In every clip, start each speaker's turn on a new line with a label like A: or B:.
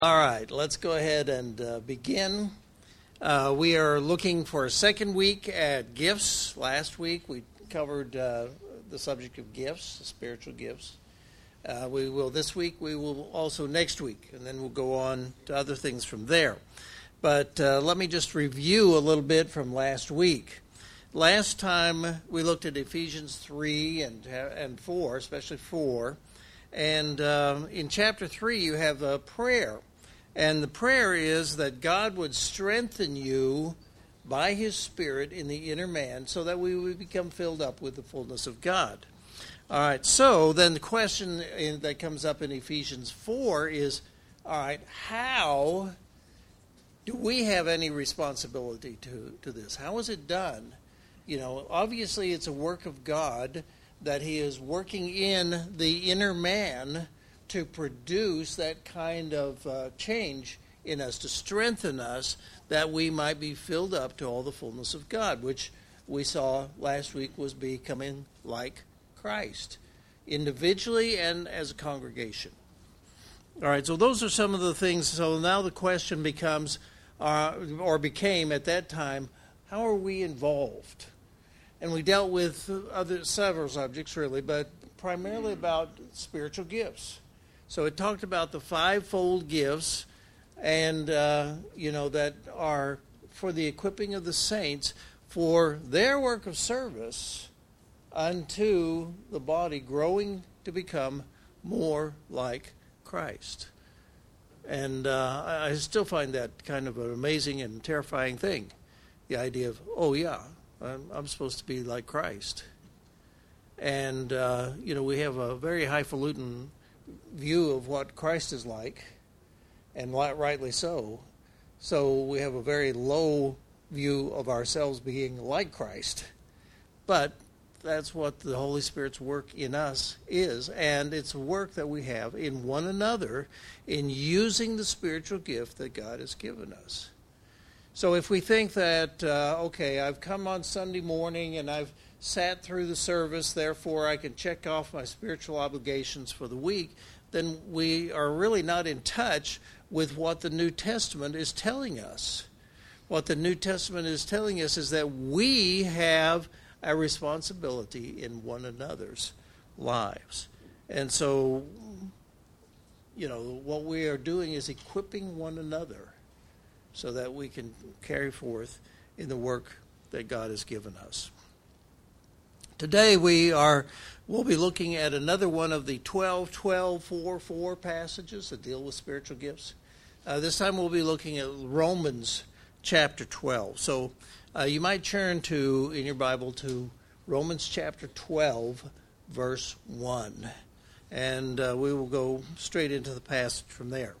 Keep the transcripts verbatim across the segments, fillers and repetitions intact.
A: All right, let's go ahead and uh, begin. Uh, we are looking for a second week at gifts. Last week we covered uh, the subject of gifts, spiritual gifts. Uh, we will this week, we will also next week, and then we'll go on to other things from there. But uh, let me just review a little bit from last week. Last time we looked at Ephesians three and, and four, especially four. And uh, in chapter three you have a prayer. And the prayer is that God would strengthen you by His Spirit in the inner man so that we would become filled up with the fullness of God. All right, so then the question in, that comes up in Ephesians four is, all right, how do we have any responsibility to, to this? How is it done? You know, obviously it's a work of God that He is working in the inner man to produce that kind of uh, change in us, to strengthen us, that we might be filled up to all the fullness of God, which we saw last week was becoming like Christ, individually and as a congregation. All right, so those are some of the things. So now the question becomes, uh, or became at that time, how are we involved? And we dealt with other several subjects, really, but primarily about spiritual gifts. So it talked about the fivefold gifts, and uh, you know that are for the equipping of the saints for their work of service unto the body, growing to become more like Christ. And uh, I still find that kind of an amazing and terrifying thing. The idea of, oh yeah, I'm, I'm supposed to be like Christ. And uh, you know, we have a very highfalutin view of what Christ is like, and rightly so. So we have a very low view of ourselves being like Christ. But that's what the Holy Spirit's work in us is, and it's a work that we have in one another in using the spiritual gift that God has given us. So if we think that, uh, okay, I've come on Sunday morning and I've sat through the service, therefore I can check off my spiritual obligations for the week, then we are really not in touch with what the New Testament is telling us. What the New Testament is telling us is that we have a responsibility in one another's lives. And so, you know, what we are doing is equipping one another so that we can carry forth in the work that God has given us. Today we are we'll be looking at another one of the twelve, twelve, four, four passages that deal with spiritual gifts. Uh, this time we'll be looking at Romans chapter twelve. So uh, you might turn to in your Bible to Romans chapter twelve, verse one, and uh, we will go straight into the passage from there.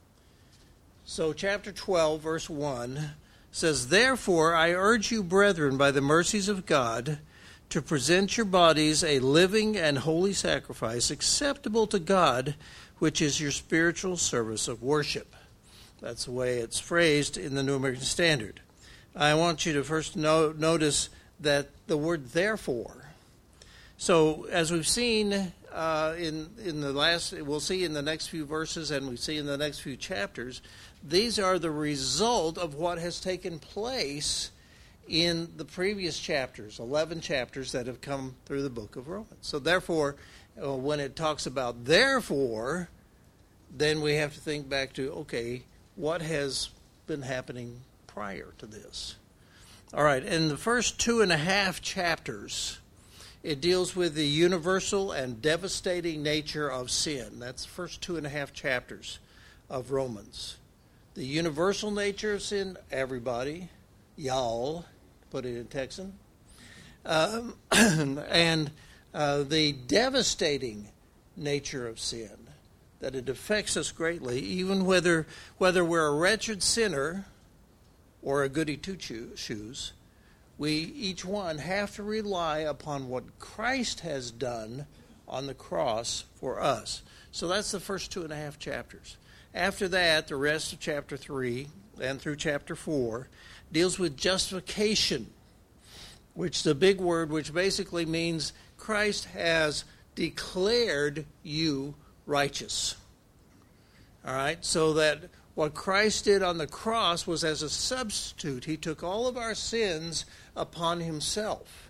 A: So chapter twelve, verse one says, "Therefore I urge you, brethren, by the mercies of God, to present your bodies a living and holy sacrifice acceptable to God, which is your spiritual service of worship." That's the way it's phrased in the New American Standard. I want you to first no- notice that the word "therefore." So as we've seen uh, in, in the last, we'll see in the next few verses and we see in the next few chapters, these are the result of what has taken place in the previous chapters, eleven chapters that have come through the book of Romans. So therefore, uh, when it talks about therefore, then we have to think back to, okay, what has been happening prior to this? All right, in the first two and a half chapters, it deals with the universal and devastating nature of sin. That's the first two and a half chapters of Romans. The universal nature of sin, everybody, y'all, put it in Texan, um, and uh, the devastating nature of sin, that it affects us greatly, even whether whether we're a wretched sinner or a goody two-shoes, we each one have to rely upon what Christ has done on the cross for us. So that's the first two and a half chapters. After that, the rest of chapter three and through chapter four deals with justification, which is a big word, which basically means Christ has declared you righteous. All right, so that what Christ did on the cross was as a substitute. He took all of our sins upon himself.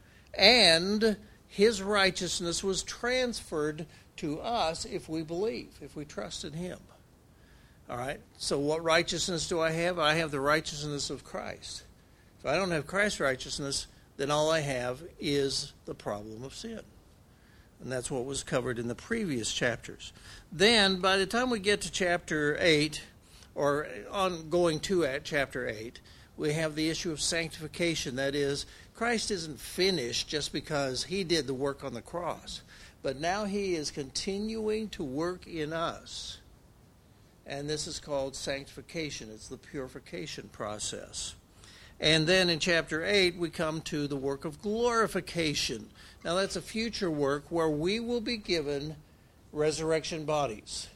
A: And his righteousness was transferred to us if we believe, if we trust in him. All right, so what righteousness do I have? I have the righteousness of Christ. If I don't have Christ's righteousness, then all I have is the problem of sin. And that's what was covered in the previous chapters. Then, by the time we get to chapter eight, or on going to at chapter eight, we have the issue of sanctification. That is, Christ isn't finished just because he did the work on the cross. But now he is continuing to work in us. And this is called sanctification. It's the purification process. And then in chapter eight, we come to the work of glorification. Now, that's a future work where we will be given resurrection bodies.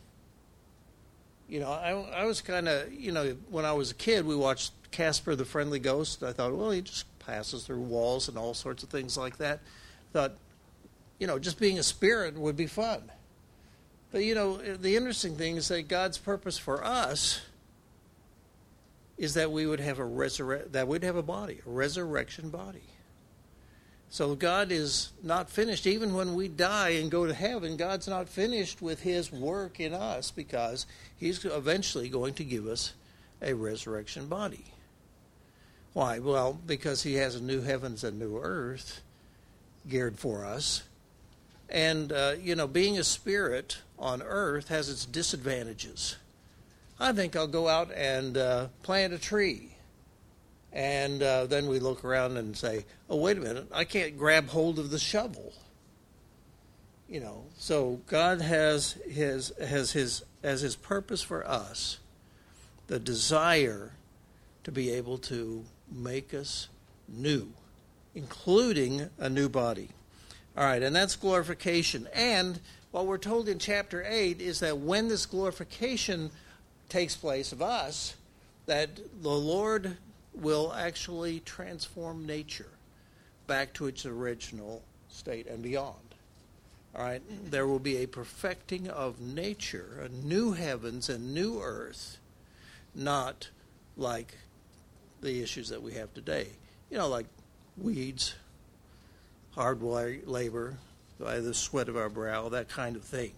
A: You know, I, I was kind of, you know, when I was a kid, we watched Casper the Friendly Ghost. I thought, well, he just passes through walls and all sorts of things like that. I thought, you know, just being a spirit would be fun. But, you know, the interesting thing is that God's purpose for us is that we would have a resurre- that we'd have a body, a resurrection body. So God is not finished. Even when we die and go to heaven, God's not finished with his work in us because he's eventually going to give us a resurrection body. Why? Well, because he has a new heavens and new earth geared for us. And, uh, you know, being a spirit on earth has its disadvantages. I think I'll go out and uh, plant a tree. And uh, then we look around and say, oh, wait a minute, I can't grab hold of the shovel. You know, so God has his has his as his purpose for us the desire to be able to make us new, including a new body. All right, and that's glorification. And what we're told in chapter eight is that when this glorification takes place of us, that the Lord will actually transform nature back to its original state and beyond. All right, there will be a perfecting of nature, a new heavens and new earth, not like the issues that we have today. You know, like weeds, hard labor, by the sweat of our brow, that kind of thing.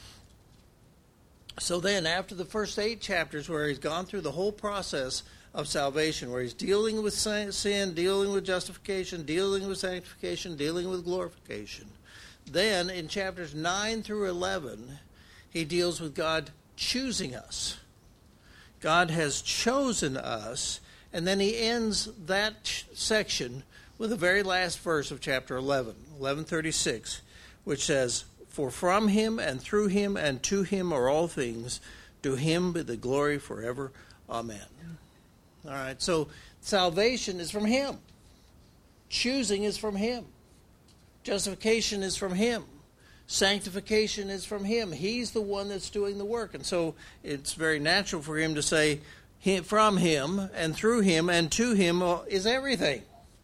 A: So then, after the first eight chapters where he's gone through the whole process of salvation, where he's dealing with sin, dealing with justification, dealing with sanctification, dealing with glorification, then in chapters nine through eleven, he deals with God choosing us. God has chosen us, and then he ends that ch- section with the very last verse of chapter eleven, eleven thirty-six, which says, for from him and through him and to him are all things. To him be the glory forever. Amen. All right, so salvation is from him. Choosing is from him. Justification is from him. Sanctification is from him. He's the one that's doing the work. And so it's very natural for him to say, from him and through him and to him is everything.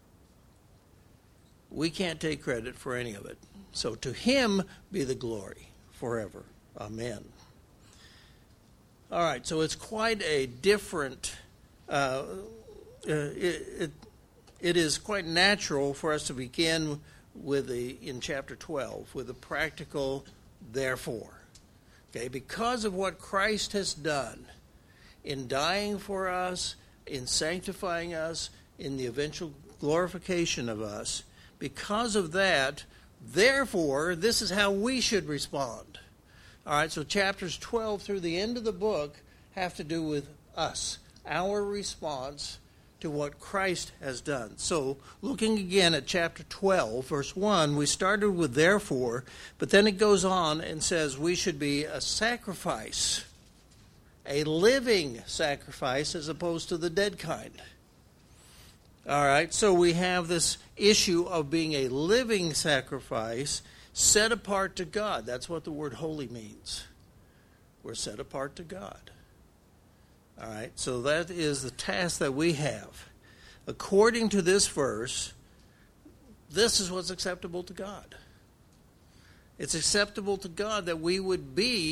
A: We can't take credit for any of it. So to him be the glory forever. Amen. All right, so it's quite a different, uh, it, it, it is quite natural for us to begin with the, in chapter twelve, with a practical therefore. Okay, because of what Christ has done in dying for us, in sanctifying us, in the eventual glorification of us, because of that, therefore, this is how we should respond. All right, so chapters twelve through the end of the book have to do with us, our response to what Christ has done. So, looking again at chapter twelve, verse one, we started with therefore, but then it goes on and says we should be a sacrifice, a living sacrifice as opposed to the dead kind. All right, so we have this issue of being a living sacrifice set apart to God. That's what the word holy means. We're set apart to God. All right, so that is the task that we have. According to this verse, this is what's acceptable to God. It's acceptable to God that we would be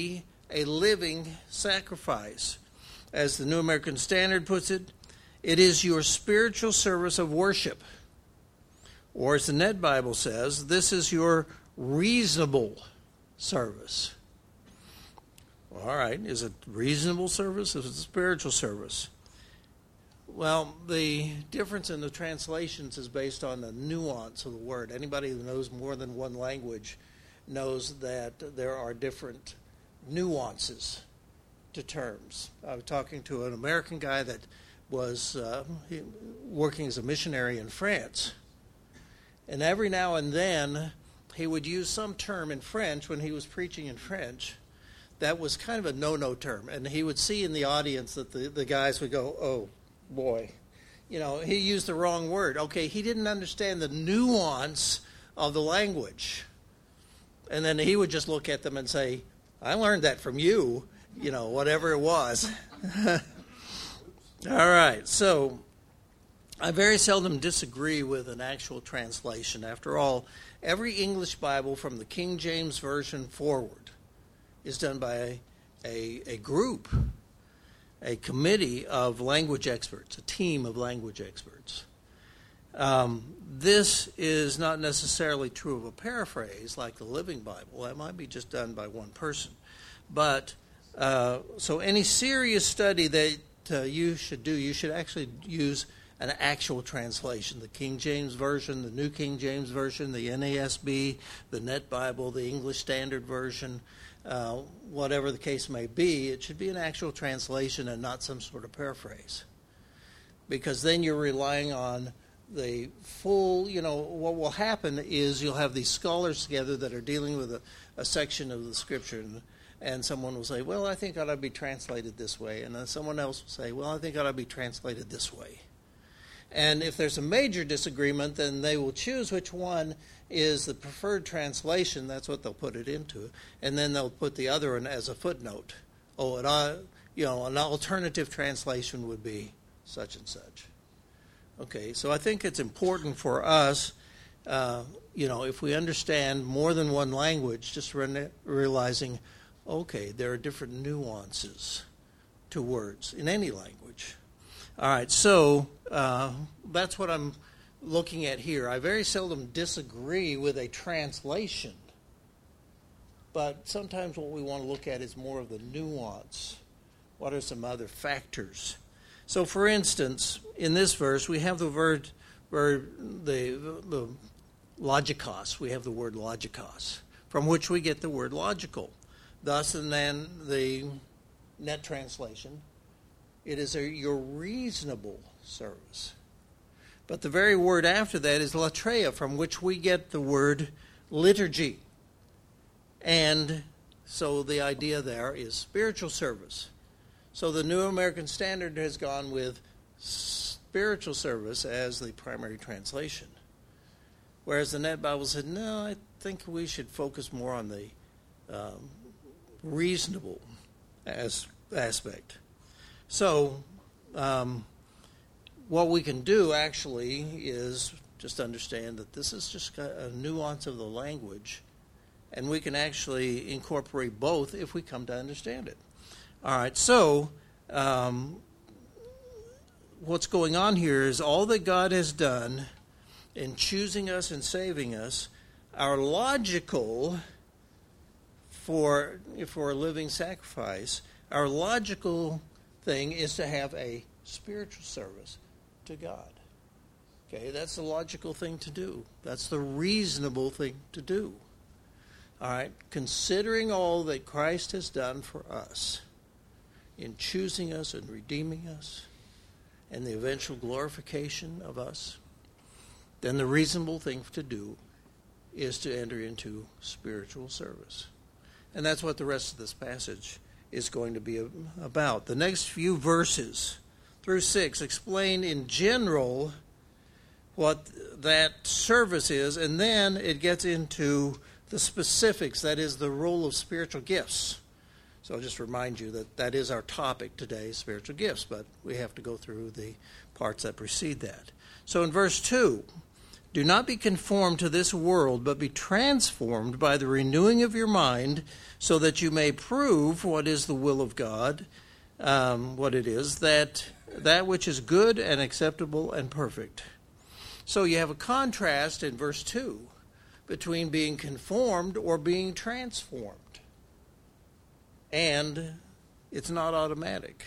A: a living sacrifice. As the New American Standard puts it, it is your spiritual service of worship. Or as the Net Bible says, this is your reasonable service. All right, is it reasonable service? Is it spiritual service? Well, the difference in the translations is based on the nuance of the word. Anybody who knows more than one language knows that there are different nuances to terms. I was talking to an American guy that was uh, working as a missionary in France. And every now and then, he would use some term in French when he was preaching in French that was kind of a no-no term. And he would see in the audience that the, the guys would go, oh, boy. You know, he used the wrong word. Okay, he didn't understand the nuance of the language. And then he would just look at them and say, I learned that from you, you know, whatever it was. All right, so I very seldom disagree with an actual translation. After all, every English Bible from the King James Version forward is done by a, a, a group, a committee of language experts, a team of language experts. Um, this is not necessarily true of a paraphrase like the Living Bible. That might be just done by one person. But uh, so any serious study that uh, you should do, you should actually use an actual translation. The King James Version, the New King James Version, the N A S B, the Net Bible, the English Standard Version, uh, whatever the case may be, it should be an actual translation and not some sort of paraphrase. Because then you're relying on the full, you know, what will happen is you'll have these scholars together that are dealing with a, a section of the Scripture, and, and someone will say, well, I think it ought to be translated this way, and then someone else will say, well, I think it ought to be translated this way. And if there's a major disagreement, then they will choose which one is the preferred translation. That's what they'll put it into. And then they'll put the other one as a footnote. Oh, and I, you know, an alternative translation would be such and such. Okay, so I think it's important for us, uh, you know, if we understand more than one language, just re- realizing, okay, there are different nuances to words in any language. All right, so uh, that's what I'm looking at here. I very seldom disagree with a translation, but sometimes what we want to look at is more of the nuance. What are some other factors? So, for instance, in this verse, we have the word, word the, the logikos. We have the word logikos, from which we get the word logical. Thus, and then the Net translation, it is a, your reasonable service. But the very word after that is latreia, from which we get the word liturgy. And so the idea there is spiritual service. So the New American Standard has gone with spiritual service as the primary translation. Whereas the Net Bible said, no, I think we should focus more on the um, reasonable as aspect. So um, what we can do actually is just understand that this is just a nuance of the language, and we can actually incorporate both if we come to understand it. All right, so um, what's going on here is all that God has done in choosing us and saving us, our logical, for if we're a living sacrifice, our logical thing is to have a spiritual service to God. Okay, that's the logical thing to do. That's the reasonable thing to do. All right, considering all that Christ has done for us in choosing us and redeeming us and the eventual glorification of us, then the reasonable thing to do is to enter into spiritual service. And that's what the rest of this passage is going to be about. The next few verses through six explain in general what that service is, and then it gets into the specifics, that is the role of spiritual gifts. So I'll just remind you that that is our topic today, spiritual gifts, but we have to go through the parts that precede that. So in verse two, Do not be conformed to this world, but be transformed by the renewing of your mind, so that you may prove what is the will of God, um, what it is, that that which is good and acceptable and perfect. So you have a contrast in verse two between being conformed or being transformed. And it's not automatic.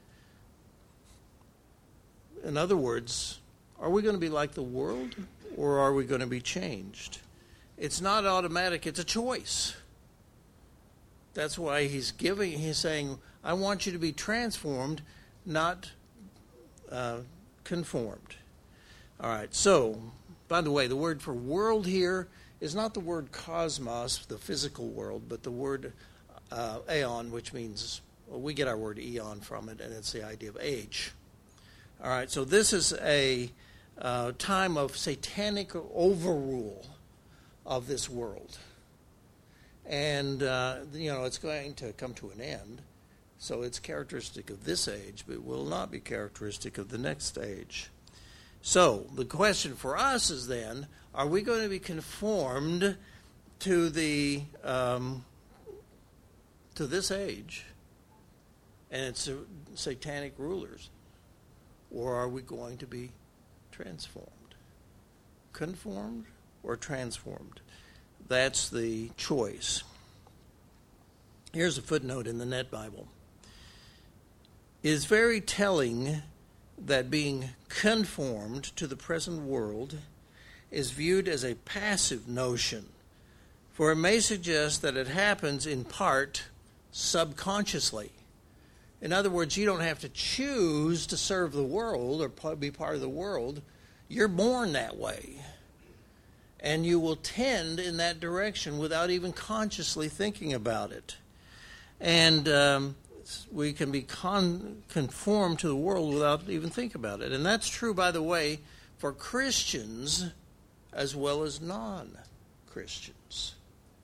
A: In other words, are we going to be like the world, or are we going to be changed? It's not automatic, it's a choice. That's why he's giving, he's saying, I want you to be transformed, not uh, conformed. All right, so, by the way, the word for world here is not the word cosmos, the physical world, but the word uh, aeon, which means, well, we get our word eon from it, and it's the idea of age. All right, so this is a uh, time of satanic overrule of this world. And, uh, you know, it's going to come to an end. So it's characteristic of this age, but will not be characteristic of the next age. So the question for us is then, are we going to be conformed to the um, to this age and its satanic rulers? Or are we going to be transformed? Conformed or transformed? That's the choice. Here's a footnote in the Net Bible. It is very telling that being conformed to the present world is viewed as a passive notion, for it may suggest that it happens in part subconsciously. In other words, you don't have to choose to serve the world or be part of the world. You're born that way. And you will tend in that direction without even consciously thinking about it. And um, we can be con- conformed to the world without even thinking about it. And that's true, by the way, for Christians as well as non-Christians.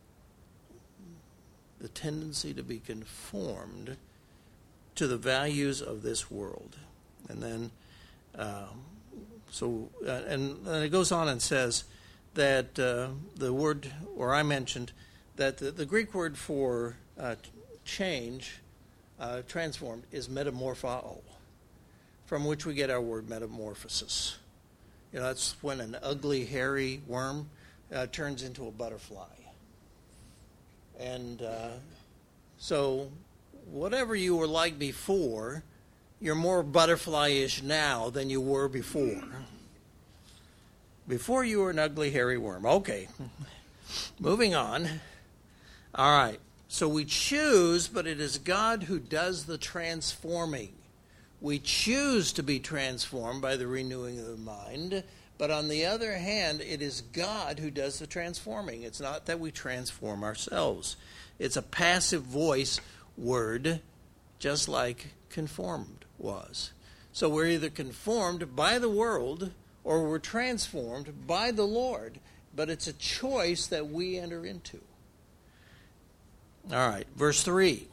A: The tendency to be conformed to the values of this world. And then, um, so, uh, and, and it goes on and says that uh, the word, or I mentioned, that the, the Greek word for uh, change, uh, transformed, is metamorphao, from which we get our word metamorphosis. You know, that's when an ugly, hairy worm uh, turns into a butterfly. And uh, so, whatever you were like before, you're more butterfly-ish now than you were before. Before you were an ugly, hairy worm. Okay. Moving on. All right. So we choose, but it is God who does the transforming. We choose to be transformed by the renewing of the mind, but on the other hand, it is God who does the transforming. It's not that we transform ourselves. It's a passive voice word, just like conformed was. So we're either conformed by the world or we're transformed by the Lord, but it's a choice that we enter into. All right, verse three.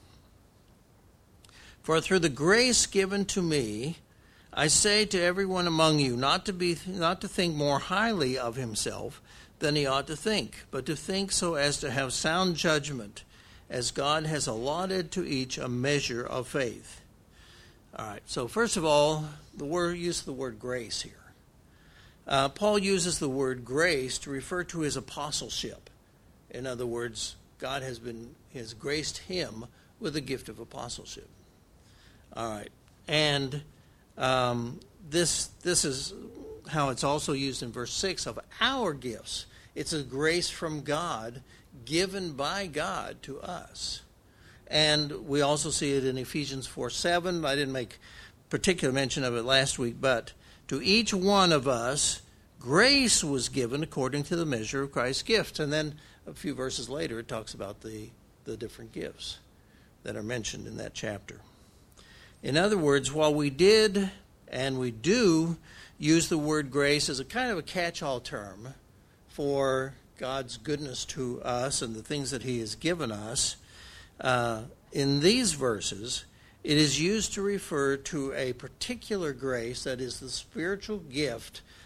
A: For through the grace given to me, I say to everyone among you not to be not to think more highly of himself than he ought to think, but to think so as to have sound judgment, as God has allotted to each a measure of faith. All right, so first of all, the word use of the word grace here. Uh, Paul uses the word grace to refer to his apostleship. In other words, God has been has graced him with the gift of apostleship. All right, and um, this this is how it's also used in verse six of our gifts. It's a grace from God, given by God to us. And we also see it in Ephesians four seven. I didn't make particular mention of it last week, but to each one of us, grace was given according to the measure of Christ's gift. And then a few verses later, it talks about the, the different gifts that are mentioned in that chapter. In other words, while we did and we do use the word grace as a kind of a catch-all term for God's goodness to us and the things that he has given us, uh, in these verses, it is used to refer to a particular grace that is the spiritual gift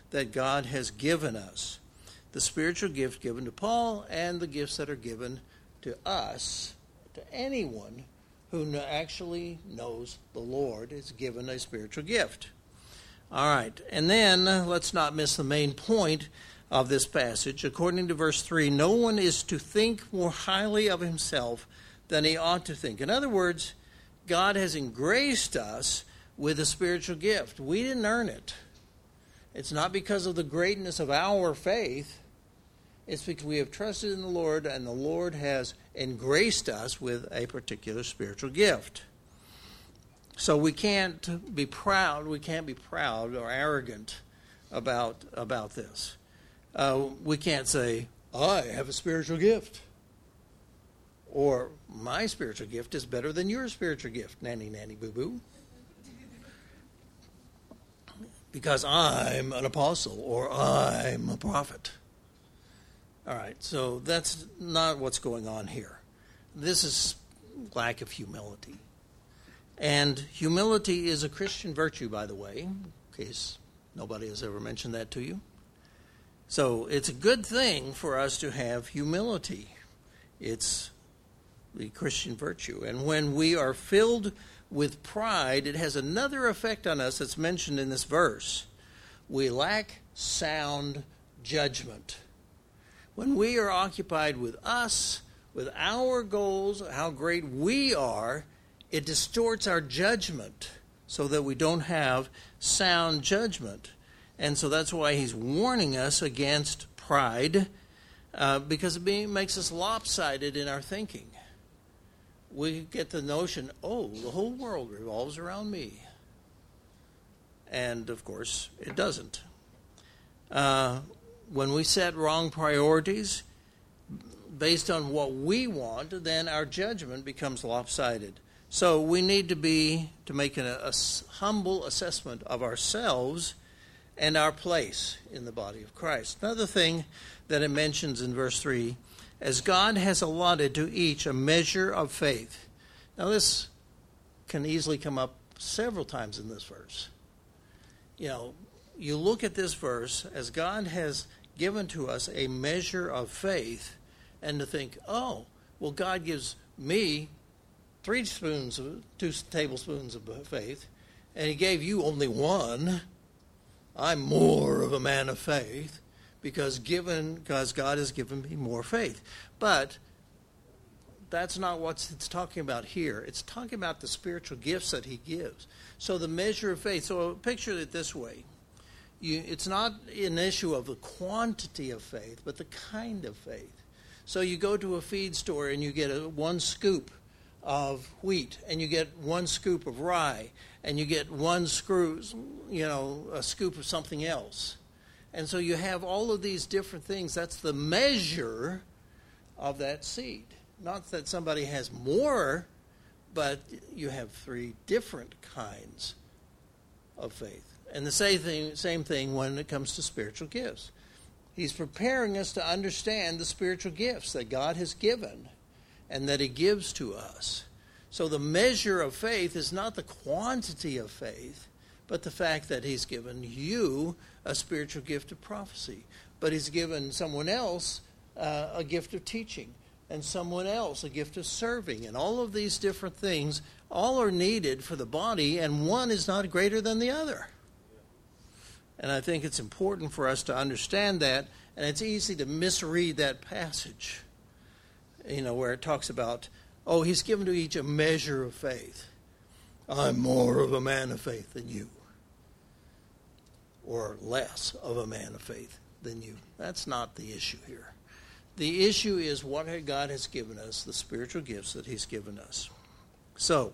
A: that God has given us. The spiritual gift given to Paul and the gifts that are given to us, to anyone who actually knows the Lord is given a spiritual gift. All right, and then uh, let's not miss the main point of this passage. According to verse three, no one is to think more highly of himself than he ought to think. In other words, God has engraced us with a spiritual gift. We didn't earn it. It's not because of the greatness of our faith. It's because we have trusted in the Lord, and the Lord has engraced us with a particular spiritual gift. So we can't be proud. We can't be proud or arrogant about about this. Uh, we can't say, I have a spiritual gift. Or, my spiritual gift is better than your spiritual gift, nanny, nanny, boo-boo. Because I'm an apostle or I'm a prophet. All right, so that's not what's going on here. This is lack of humility. And humility is a Christian virtue, by the way, in case nobody has ever mentioned that to you. So it's a good thing for us to have humility. It's the Christian virtue. And when we are filled with pride, it has another effect on us that's mentioned in this verse. We lack sound judgment. When we are occupied with us, with our goals, how great we are, it distorts our judgment so that we don't have sound judgment. And so that's why he's warning us against pride, uh, because it be, makes us lopsided in our thinking. We get the notion, oh, the whole world revolves around me. And, of course, it doesn't. Uh, when we set wrong priorities based on what we want, then our judgment becomes lopsided. So we need to be, to make an, a humble assessment of ourselves and our place in the body of Christ. Another thing that it mentions in verse three, as God has allotted to each a measure of faith. Now this can easily come up several times in this verse. You know, you look at this verse, as God has given to us a measure of faith, and to think, oh, well, God gives me three spoons, of, two tablespoons of faith, and he gave you only one. I'm more of a man of faith because given because God has given me more faith. But that's not what it's talking about here. It's talking about the spiritual gifts that he gives. So the measure of faith. So picture it this way. You, it's not an issue of the quantity of faith, but the kind of faith. So you go to a feed store and you get a, one scoop of wheat, and you get one scoop of rye, and you get one screw, you know, a scoop of something else. And so you have all of these different things. That's the measure of that seed. Not that somebody has more, but you have three different kinds of faith. And the same thing, same thing when it comes to spiritual gifts. He's preparing us to understand the spiritual gifts that God has given and that he gives to us. So the measure of faith is not the quantity of faith, but the fact that he's given you a spiritual gift of prophecy. But he's given someone else uh, a gift of teaching, and someone else a gift of serving. And all of these different things, all are needed for the body, and one is not greater than the other. And I think it's important for us to understand that, and it's easy to misread that passage, you know, where it talks about, oh, he's given to each a measure of faith. I'm more of a man of faith than you. Or less of a man of faith than you. That's not the issue here. The issue is what God has given us, the spiritual gifts that he's given us. So,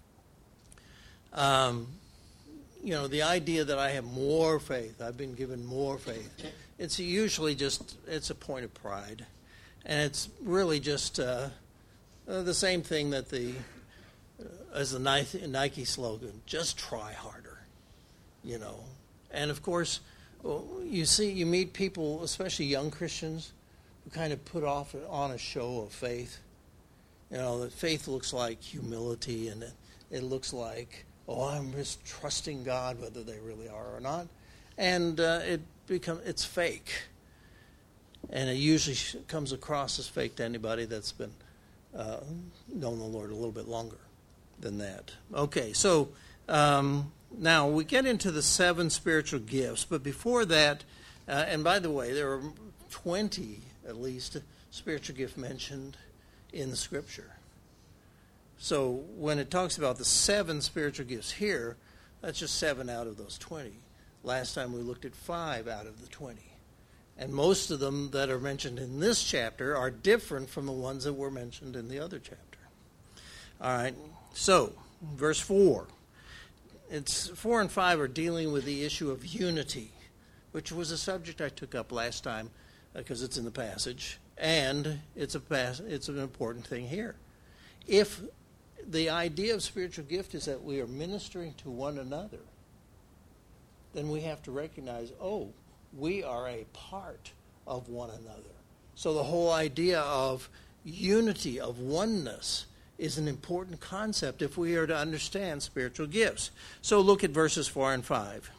A: um, you know, the idea that I have more faith, I've been given more faith, it's usually just, it's a point of pride. And it's really just uh, uh, the same thing that the, uh, as the Nike, Nike slogan, just try harder, you know. And of course, you see, you meet people, especially young Christians, who kind of put off on a show of faith. You know, that faith looks like humility, and it, it looks like, oh, I'm just trusting God, whether they really are or not. And uh, it become it's fake. And it usually comes across as fake to anybody that's been uh, known the Lord a little bit longer than that. Okay, so um, now we get into the seven spiritual gifts. But before that, uh, and by the way, there are twenty at least spiritual gifts mentioned in the Scripture. So when it talks about the seven spiritual gifts here, that's just seven out of those twenty. Last time we looked at five out of the twenty. And most of them that are mentioned in this chapter are different from the ones that were mentioned in the other chapter. All right, so verse four. It's four and five are dealing with the issue of unity, which was a subject I took up last time because uh, it's in the passage, and it's a pass, it's an important thing here. If the idea of spiritual gift is that we are ministering to one another, then we have to recognize, oh, we are a part of one another. So the whole idea of unity, of oneness, is an important concept if we are to understand spiritual gifts. So look at verses four and five.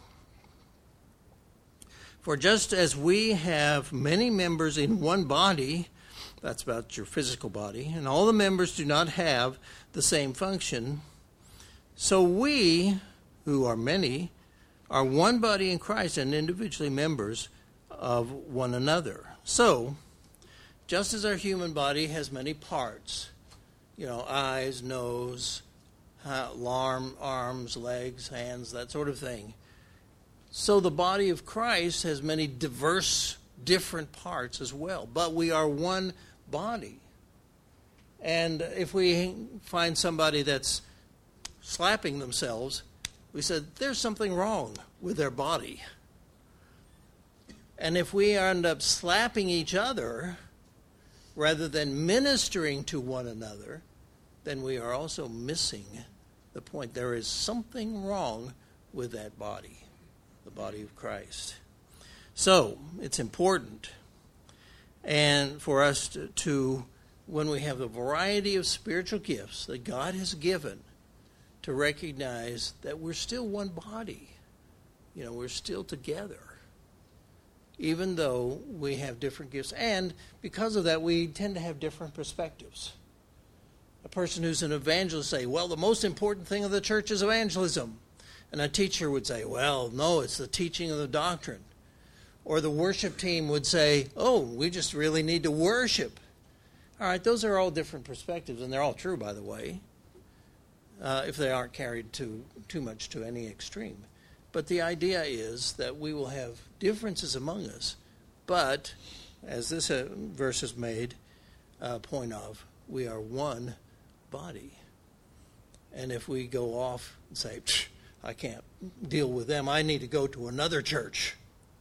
A: For just as we have many members in one body, that's about your physical body, and all the members do not have the same function, so we, who are many, are one body in Christ and individually members of one another. So, just as our human body has many parts, you know, eyes, nose, arm, arms, legs, hands, that sort of thing, so the body of Christ has many diverse, different parts as well. But we are one body. And if we find somebody that's slapping themselves, we said, there's something wrong with their body. And if we end up slapping each other rather than ministering to one another, then we are also missing the point. There is something wrong with that body, the body of Christ. So, it's important and for us to, to, when we have the variety of spiritual gifts that God has given, to recognize that we're still one body. You know, we're still together, even though we have different gifts. And because of that, we tend to have different perspectives. A person who's an evangelist say, well, the most important thing of the church is evangelism. And a teacher would say, well, no, it's the teaching of the doctrine. Or the worship team would say, oh, we just really need to worship. All right, those are all different perspectives, and they're all true, by the way. Uh, if they aren't carried to too much to any extreme. But the idea is that we will have differences among us, but, as this uh, verse is made uh, point of, we are one body. And if we go off and say, I can't deal with them, I need to go to another church,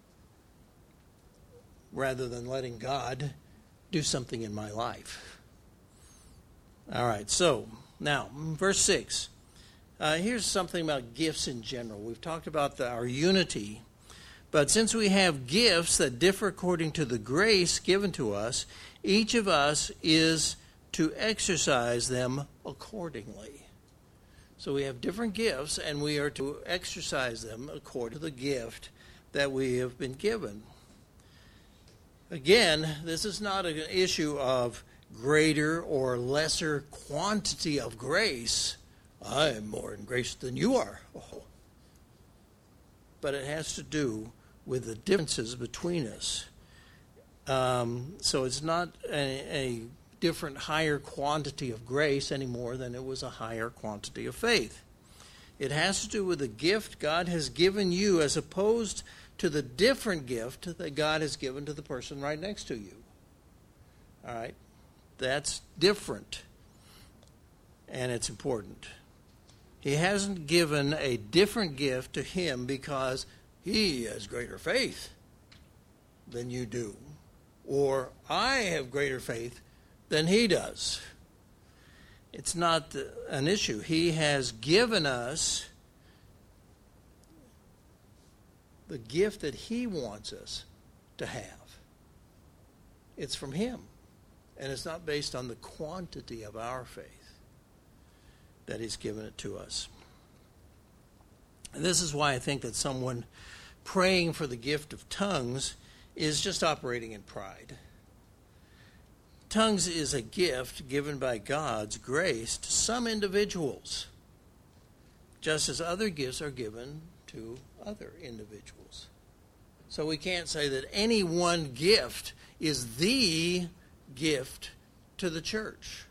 A: rather than letting God do something in my life. All right, so now, verse six. Uh, here's something about gifts in general. We've talked about the, our unity, but since we have gifts that differ according to the grace given to us, each of us is to exercise them accordingly. So we have different gifts, and we are to exercise them according to the gift that we have been given. Again, this is not an issue of greater or lesser quantity of grace. I am more in grace than you are. Oh. But it has to do with the differences between us. Um, so it's not a, a different higher quantity of grace any more than it was a higher quantity of faith. It has to do with the gift God has given you as opposed to the different gift that God has given to the person right next to you. All right? That's different, and it's important. He hasn't given a different gift to him because he has greater faith than you do, or I have greater faith than he does. It's not an issue. He has given us the gift that he wants us to have. It's from him. And it's not based on the quantity of our faith that he's given it to us. And this is why I think that someone praying for the gift of tongues is just operating in pride. Tongues is a gift given by God's grace to some individuals, just as other gifts are given to other individuals. So we can't say that any one gift is the gift to the church.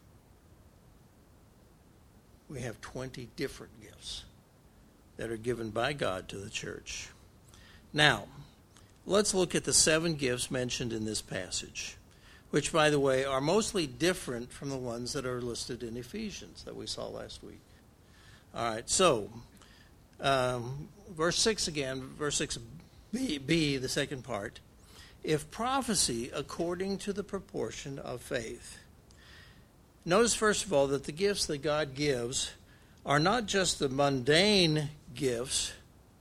A: We have twenty different gifts that are given by God to the church. Now, let's look at the seven gifts mentioned in this passage, which, by the way, are mostly different from the ones that are listed in Ephesians that we saw last week. All right, so um, verse six again, verse six b, b, the second part. If prophecy according to the proportion of faith. Notice, first of all, that the gifts that God gives are not just the mundane gifts.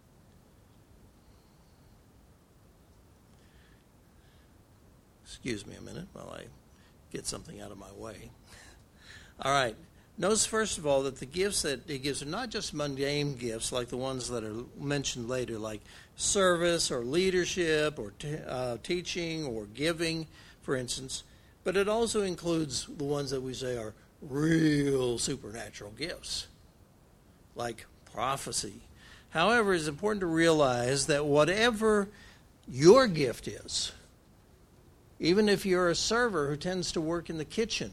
A: Excuse me a minute while I get something out of my way. All right. Notice, first of all, that the gifts that he gives are not just mundane gifts like the ones that are mentioned later, like service or leadership or t- uh, teaching or giving, for instance, but it also includes the ones that we say are real supernatural gifts, like prophecy. However, it's important to realize that whatever your gift is, even if you're a server who tends to work in the kitchen,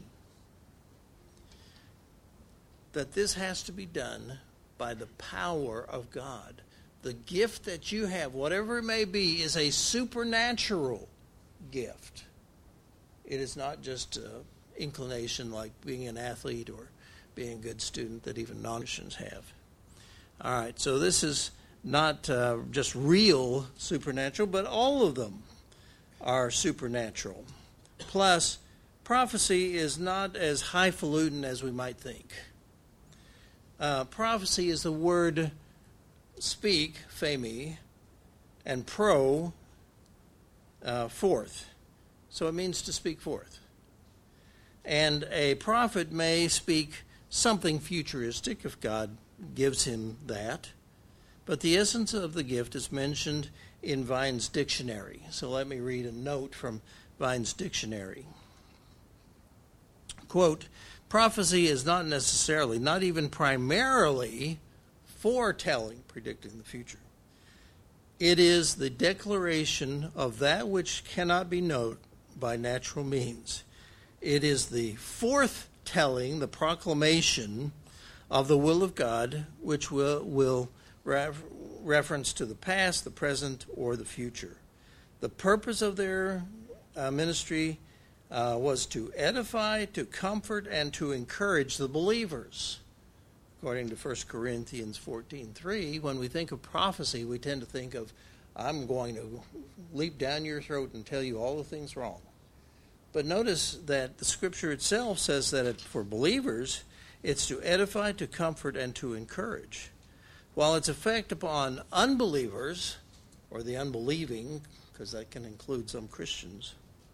A: that this has to be done by the power of God. The gift that you have, whatever it may be, is a supernatural gift. It is not just an inclination like being an athlete or being a good student that even non-Christians have. All right, so this is not uh, just real supernatural, but all of them are supernatural. Plus, prophecy is not as highfalutin as we might think. Uh, prophecy is the word speak, phemi, and pro, uh, forth. So it means to speak forth. And a prophet may speak something futuristic if God gives him that. But the essence of the gift is mentioned in Vine's dictionary. So let me read a note from Vine's dictionary. Quote, prophecy is not necessarily, not even primarily, foretelling, predicting the future. It is the declaration of that which cannot be known by natural means. It is the forthtelling, the proclamation of the will of God, which will, will ref, reference to the past, the present, or the future. The purpose of their uh, ministry Uh, was to edify, to comfort, and to encourage the believers. According to First Corinthians fourteen three, when we think of prophecy, we tend to think of, I'm going to leap down your throat and tell you all the things wrong. But notice that the Scripture itself says that it, for believers, it's to edify, to comfort, and to encourage. While its effect upon unbelievers, or the unbelieving, because that can include some Christians,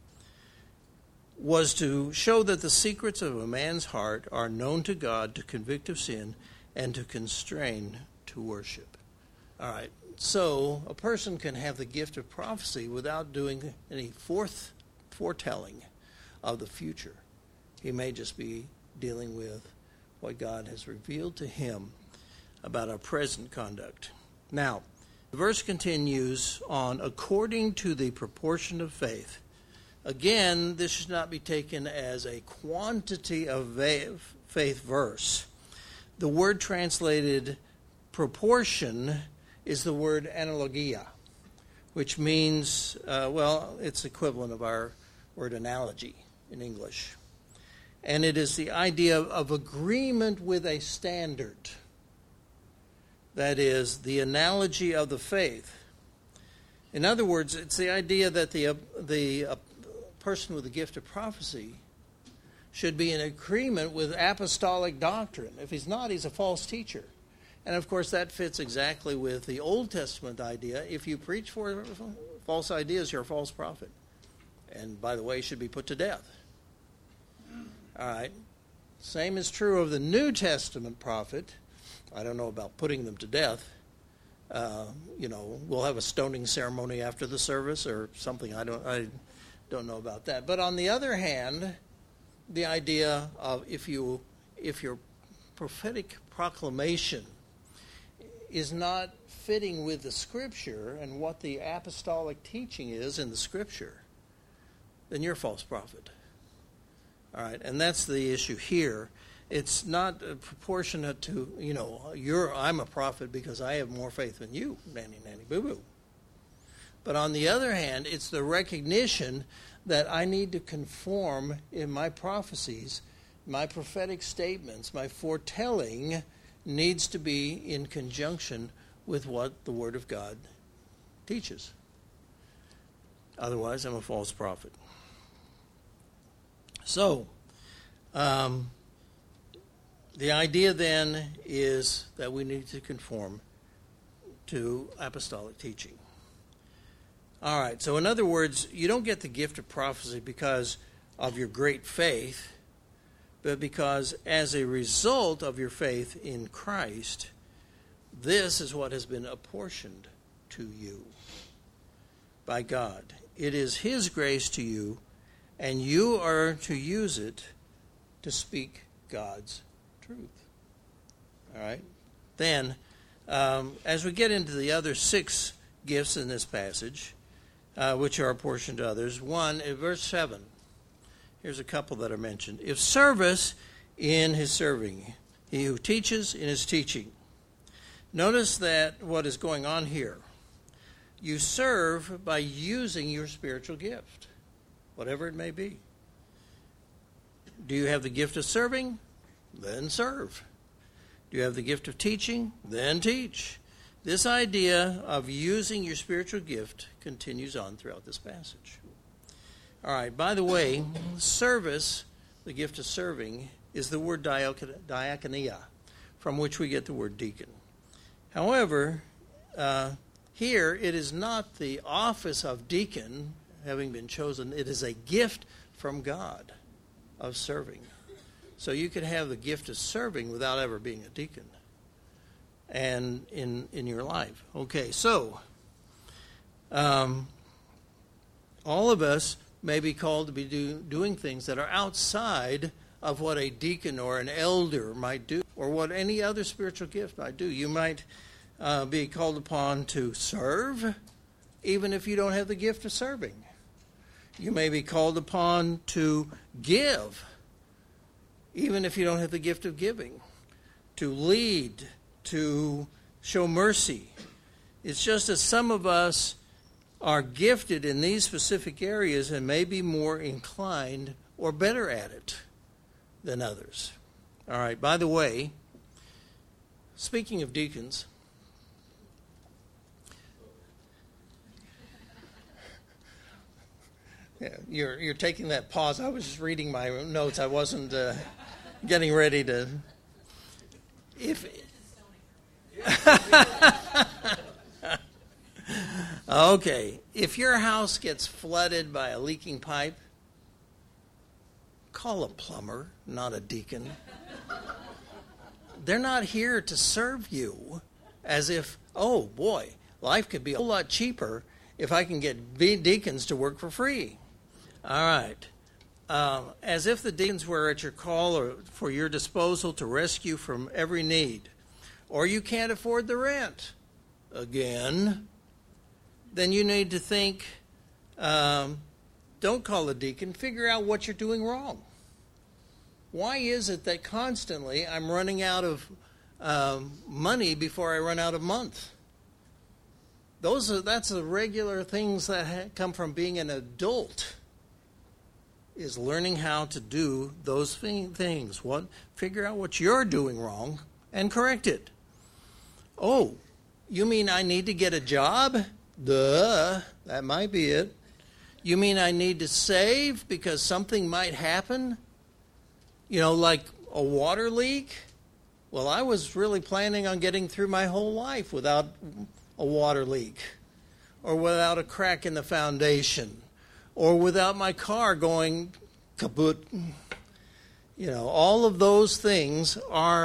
A: was to show that the secrets of a man's heart are known to God, to convict of sin, and to constrain to worship. All right, so a person can have the gift of prophecy without doing any forth, foretelling of the future. He may just be dealing with what God has revealed to him about our present conduct. Now, the verse continues on, according to the proportion of faith. Again, this should not be taken as a quantity of faith verse. The word translated proportion is the word analogia, which means, uh, well, it's equivalent of our word analogy in English. And it is the idea of, of agreement with a standard. That is, the analogy of the faith. In other words, it's the idea that the, uh, the uh, person with the gift of prophecy should be in agreement with apostolic doctrine. If he's not, he's a false teacher. And of course, that fits exactly with the Old Testament idea. If you preach for false ideas, you're a false prophet. And by the way, you should be put to death. All right. Same is true of the New Testament prophet. I don't know about putting them to death. uh, you know, we'll have a stoning ceremony after the service or something. I don't, I don't know about that. But on the other hand, the idea of if you, if your prophetic proclamation is not fitting with the Scripture and what the apostolic teaching is in the Scripture, then you're a false prophet. All right, and that's the issue here. It's not proportionate to, you know, you're I'm a prophet because I have more faith than you, nanny, nanny, boo-boo. But on the other hand, it's the recognition that I need to conform in my prophecies, my prophetic statements, my foretelling needs to be in conjunction with what the Word of God teaches. Otherwise, I'm a false prophet. So, um, the idea then is that we need to conform to apostolic teaching. All right, so in other words, you don't get the gift of prophecy because of your great faith, but because as a result of your faith in Christ, this is what has been apportioned to you by God. It is His grace to you, and you are to use it to speak God's truth. All right? Then, um, as we get into the other six gifts in this passage, uh, which are apportioned to others, one, in verse seven, here's a couple that are mentioned. If service in his serving, he who teaches in his teaching. Notice that what is going on here. You serve by using your spiritual gift, whatever it may be. Do you have the gift of serving? Then serve. Do you have the gift of teaching? Then teach. This idea of using your spiritual gift continues on throughout this passage. All right, by the way, service, the gift of serving, is the word diakonia, from which we get the word deacon. However, uh, here it is not the office of deacon having been chosen. It is a gift from God of serving. So you could have the gift of serving without ever being a deacon and in in your life. Okay, so um, all of us may be called to be do, doing things that are outside of what a deacon or an elder might do, or what any other spiritual gift might do. You might uh, be called upon to serve, even if you don't have the gift of serving. You may be called upon to give, even if you don't have the gift of giving. To lead, to show mercy. It's just that some of us are gifted in these specific areas and may be more inclined or better at it than others. All right, by the way, speaking of deacons, yeah, you're you're taking that pause. I was just reading my notes. I wasn't uh, getting ready to. If okay, if your house gets flooded by a leaking pipe, call a plumber, not a deacon. They're not here to serve you as if, oh boy, life could be a whole lot cheaper if I can get deacons to work for free. All right. Uh, as if the deacons were at your call or for your disposal to rescue from every need. Or you can't afford the rent. Again, then you need to think, um, don't call a deacon, figure out what you're doing wrong. Why is it that constantly I'm running out of um, money before I run out of month? Those are that's the regular things that ha- come from being an adult. Is learning how to do those things. What figure out what you're doing wrong and correct it. Oh, you mean I need to get a job? Duh, that might be it. You mean I need to save because something might happen? You know, like a water leak? Well, I was really planning on getting through my whole life without a water leak or without a crack in the foundation or without my car going kaput. You know, all of those things are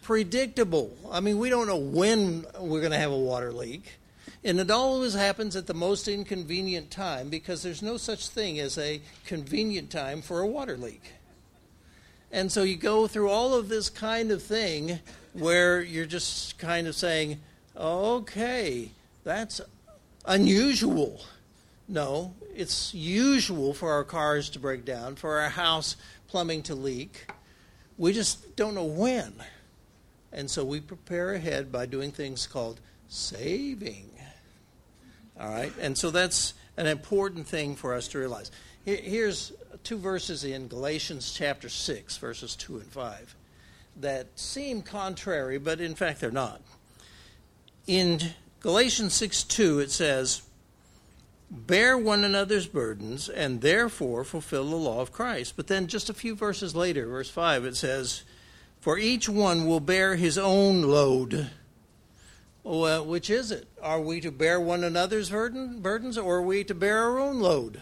A: predictable. I mean, we don't know when we're going to have a water leak. And it always happens at the most inconvenient time, because there's no such thing as a convenient time for a water leak. And so you go through all of this kind of thing where you're just kind of saying, okay, that's unusual. No, it's usual for our cars to break down, for our house plumbing to leak. We just don't know when. And so we prepare ahead by doing things called saving. All right? And so that's an important thing for us to realize. Here's two verses in Galatians chapter six, verses two and five, that seem contrary, but in fact they're not. In Galatians six two, it says, bear one another's burdens, and therefore fulfill the law of Christ. But then just a few verses later, verse five, it says, for each one will bear his own load. Well, which is it? Are we to bear one another's burden, burdens, or are we to bear our own load?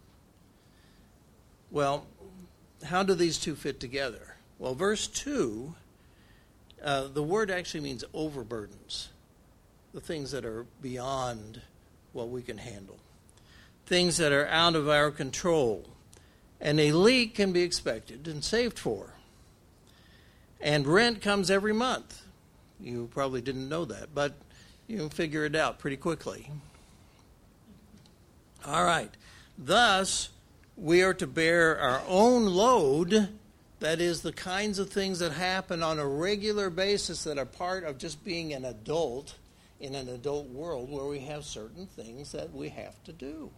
A: Well, how do these two fit together? Well, verse two, uh, the word actually means overburdens, the things that are beyond what we can handle, things that are out of our control. And a leak can be expected and saved for. And rent comes every month. You probably didn't know that, but you can figure it out pretty quickly. All right. Thus, we are to bear our own load, that is, the kinds of things that happen on a regular basis that are part of just being an adult in an adult world where we have certain things that we have to do.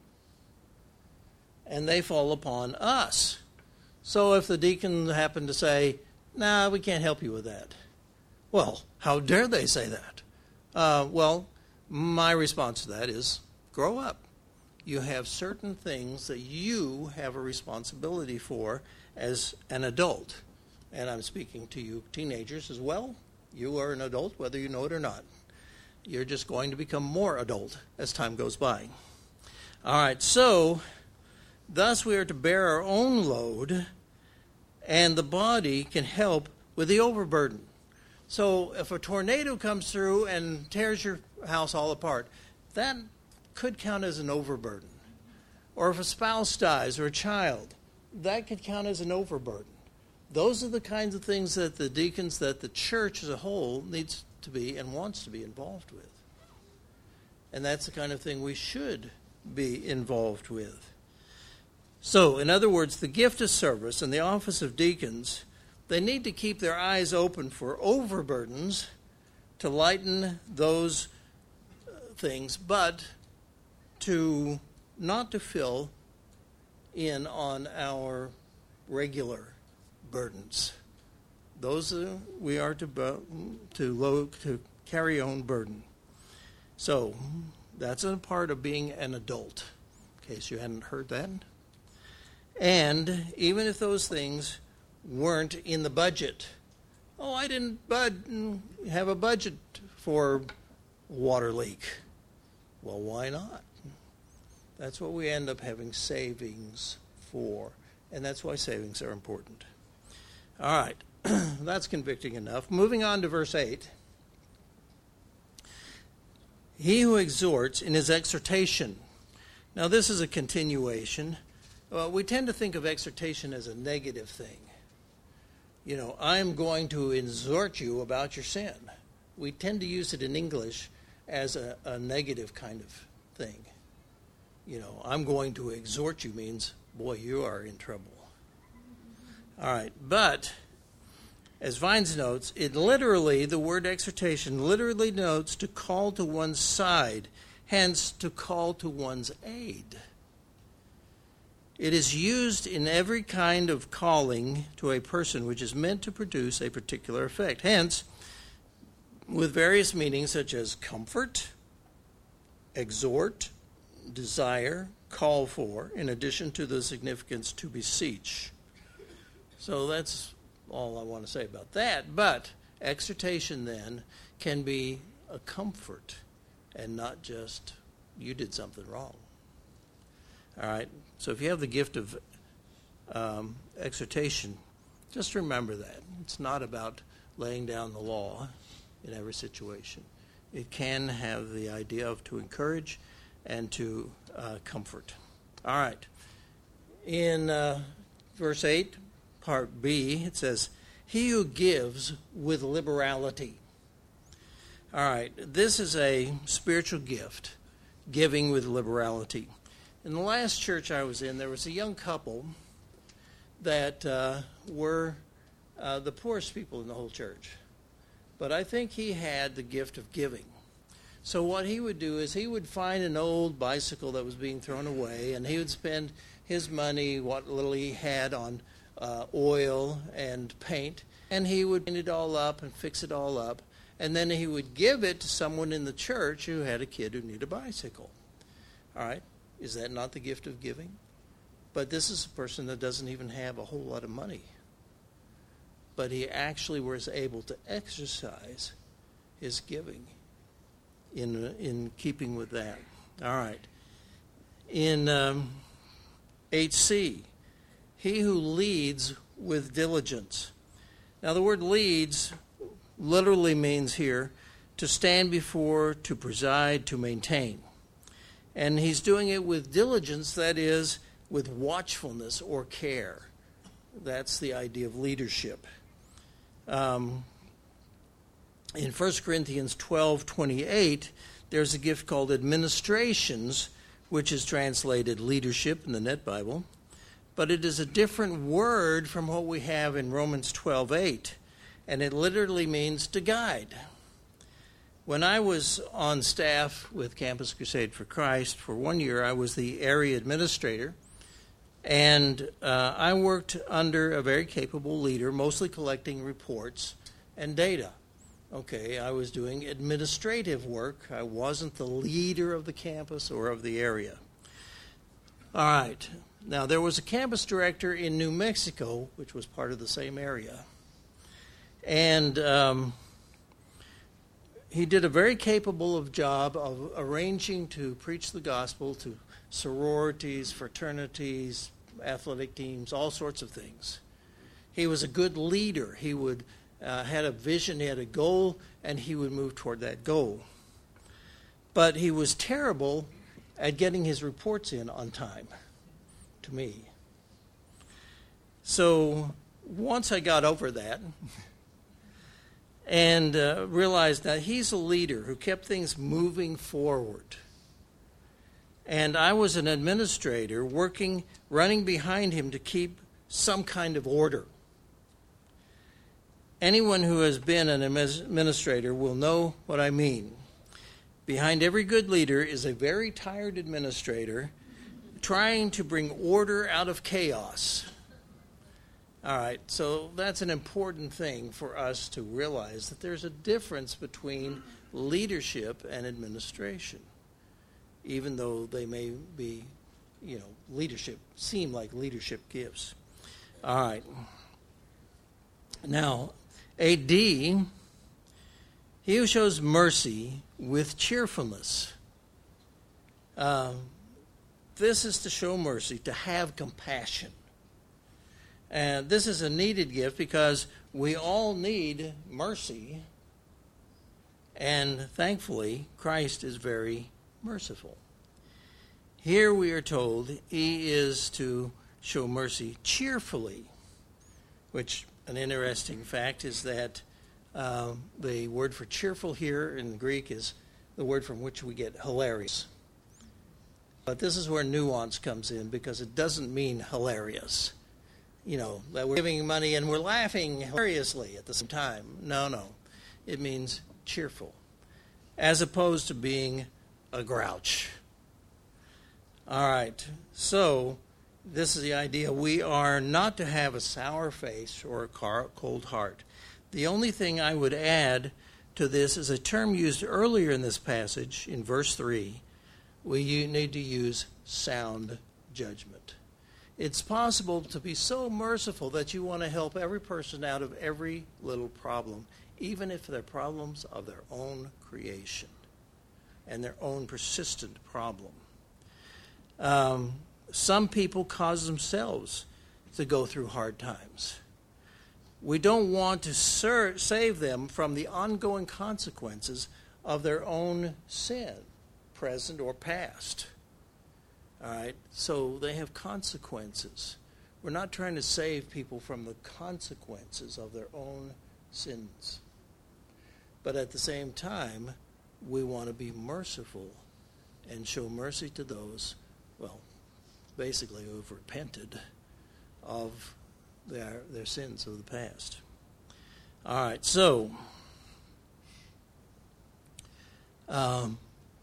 A: And they fall upon us. So if the deacon happened to say, nah, we can't help you with that. Well, how dare they say that? Uh, well, my response to that is, grow up. You have certain things that you have a responsibility for as an adult. And I'm speaking to you teenagers as well. You are an adult whether you know it or not. You're just going to become more adult as time goes by. All right, so thus we are to bear our own load, and the body can help with the overburden. So if a tornado comes through and tears your house all apart, that could count as an overburden. Or if a spouse dies or a child, that could count as an overburden. Those are the kinds of things that the deacons, that the church as a whole needs to be and wants to be involved with. And that's the kind of thing we should be involved with. So, in other words, the gift of service and the office of deacons, they need to keep their eyes open for overburdens to lighten those things, but to not to fill in on our regular burdens. Those uh, we are to to load, to carry own burden. So that's a part of being an adult, in case you hadn't heard that. And even if those things weren't in the budget, oh, I didn't bud have a budget for water leak. Well, why not? That's what we end up having savings for, and that's why savings are important. All right, that's convicting enough. Moving on to verse eight. He who exhorts in his exhortation. Now, this is a continuation. Well, we tend to think of exhortation as a negative thing. You know, I'm going to exhort you about your sin. We tend to use it in English as a, a negative kind of thing. You know, I'm going to exhort you means, boy, you are in trouble. All right, but as Vines notes, it literally, the word exhortation literally notes to call to one's side, hence to call to one's aid. It is used in every kind of calling to a person which is meant to produce a particular effect. Hence, with various meanings such as comfort, exhort, desire, call for, in addition to the significance to beseech. So that's all I want to say about that. But exhortation then can be a comfort and not just you did something wrong. All right. So if you have the gift of um, exhortation, just remember that. It's not about laying down the law in every situation. It can have the idea of to encourage and to uh, comfort. All right. In uh, verse eight, part B, it says, he who gives with liberality. All right. This is a spiritual gift, giving with liberality. In the last church I was in, there was a young couple that uh, were uh, the poorest people in the whole church. But I think he had the gift of giving. So what he would do is he would find an old bicycle that was being thrown away, and he would spend his money, what little he had, on uh, oil and paint, and he would paint it all up and fix it all up, and then he would give it to someone in the church who had a kid who needed a bicycle. All right, is that not the gift of giving? But this is a person that doesn't even have a whole lot of money. But he actually was able to exercise his giving in in keeping with that. All right. In um, eight C, he who leads with diligence. Now the word leads literally means here to stand before, to preside, to maintain. And he's doing it with diligence, that is, with watchfulness or care. That's the idea of leadership. Um, in First Corinthians twelve twenty-eight, there's a gift called administrations, which is translated leadership in the Net Bible, but it is a different word from what we have in Romans twelve eight, and it literally means to guide. When I was on staff with Campus Crusade for Christ for one year, I was the area administrator. And uh, I worked under a very capable leader, mostly collecting reports and data. Okay, I was doing administrative work. I wasn't the leader of the campus or of the area. All right. Now, there was a campus director in New Mexico, which was part of the same area. And um, he did a very capable of job of arranging to preach the gospel to sororities, fraternities, athletic teams, all sorts of things. He was a good leader. He would uh, had a vision, he had a goal, and he would move toward that goal. But he was terrible at getting his reports in on time to me. So once I got over that and uh, realized that he's a leader who kept things moving forward, and I was an administrator working, running behind him to keep some kind of order. Anyone who has been an administrator will know what I mean. Behind every good leader is a very tired administrator trying to bring order out of chaos. All right, so that's an important thing for us to realize, that there's a difference between leadership and administration. Even though they may be, you know, leadership, seem like leadership gifts. All right. Now, A D, he who shows mercy with cheerfulness. Uh, this is to show mercy, to have compassion. And this is a needed gift because we all need mercy. And thankfully, Christ is very merciful. Here we are told he is to show mercy cheerfully, which an interesting fact is that uh, the word for cheerful here in Greek is the word from which we get hilarious. But this is where nuance comes in, because it doesn't mean hilarious. You know, that we're giving money and we're laughing hilariously at the same time. No, no. It means cheerful, as opposed to being a grouch. All right, so this is the idea. We are not to have a sour face or a cold heart. The only thing I would add to this is a term used earlier in this passage, in verse three. We need to use sound judgment. It's possible to be so merciful that you want to help every person out of every little problem, even if they're problems of their own creation and their own persistent problem. Um, some people cause themselves to go through hard times. We don't want to ser- save them from the ongoing consequences of their own sin, present or past. All right? So they have consequences. We're not trying to save people from the consequences of their own sins. But at the same time, we want to be merciful and show mercy to those, well, basically who have repented of their their sins of the past. All right, so um,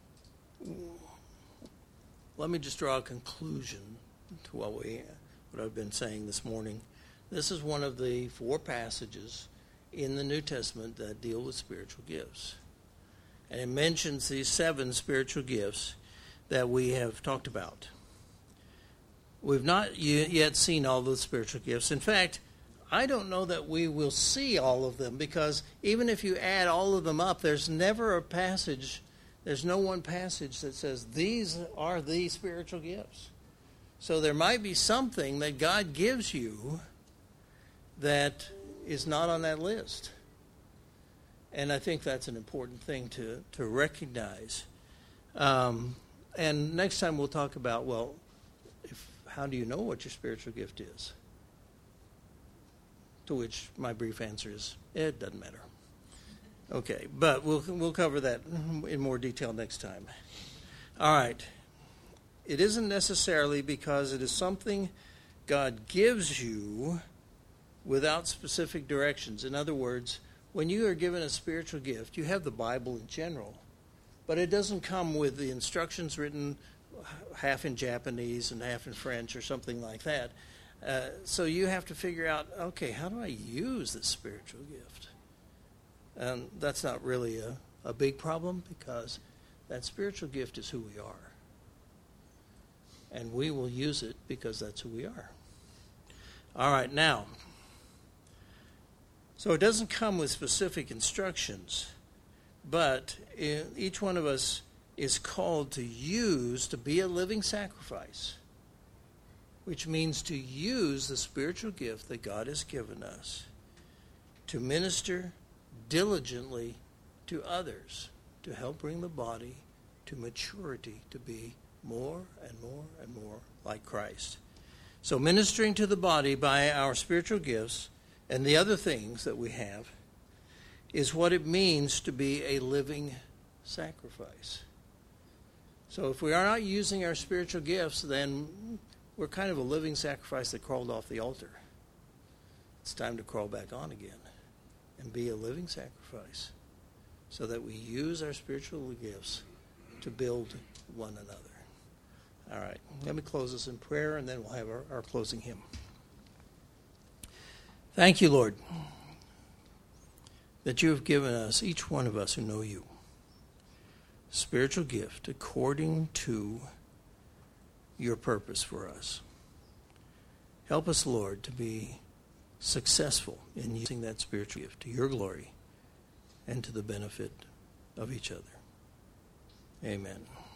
A: let me just draw a conclusion to what we what I've been saying this morning. This is one of the four passages in the New Testament that deal with spiritual gifts. And it mentions these seven spiritual gifts that we have talked about. We've not yet seen all the spiritual gifts. In fact, I don't know that we will see all of them, because even if you add all of them up, there's never a passage, there's no one passage that says these are the spiritual gifts. So there might be something that God gives you that is not on that list. And I think that's an important thing to, to recognize. Um, and next time we'll talk about, well, if, how do you know what your spiritual gift is? To which my brief answer is, it doesn't matter. Okay, but we'll we'll cover that in more detail next time. All right. It isn't necessarily because it is something God gives you without specific directions. In other words, when you are given a spiritual gift, you have the Bible in general, but it doesn't come with the instructions written half in Japanese and half in French or something like that. Uh, so you have to figure out, okay, how do I use this spiritual gift? And that's not really a, a big problem, because that spiritual gift is who we are. And we will use it because that's who we are. All right, now, so it doesn't come with specific instructions, but each one of us is called to use, to be a living sacrifice, which means to use the spiritual gift that God has given us to minister diligently to others, to help bring the body to maturity, to be more and more and more like Christ. So ministering to the body by our spiritual gifts and the other things that we have is what it means to be a living sacrifice. So if we are not using our spiritual gifts, then we're kind of a living sacrifice that crawled off the altar. It's time to crawl back on again and be a living sacrifice so that we use our spiritual gifts to build one another. All right, let me close this in prayer, and then we'll have our, our closing hymn. Thank you, Lord, that you have given us, each one of us who know you, spiritual gift according to your purpose for us. Help us, Lord, to be successful in using that spiritual gift to your glory and to the benefit of each other. Amen.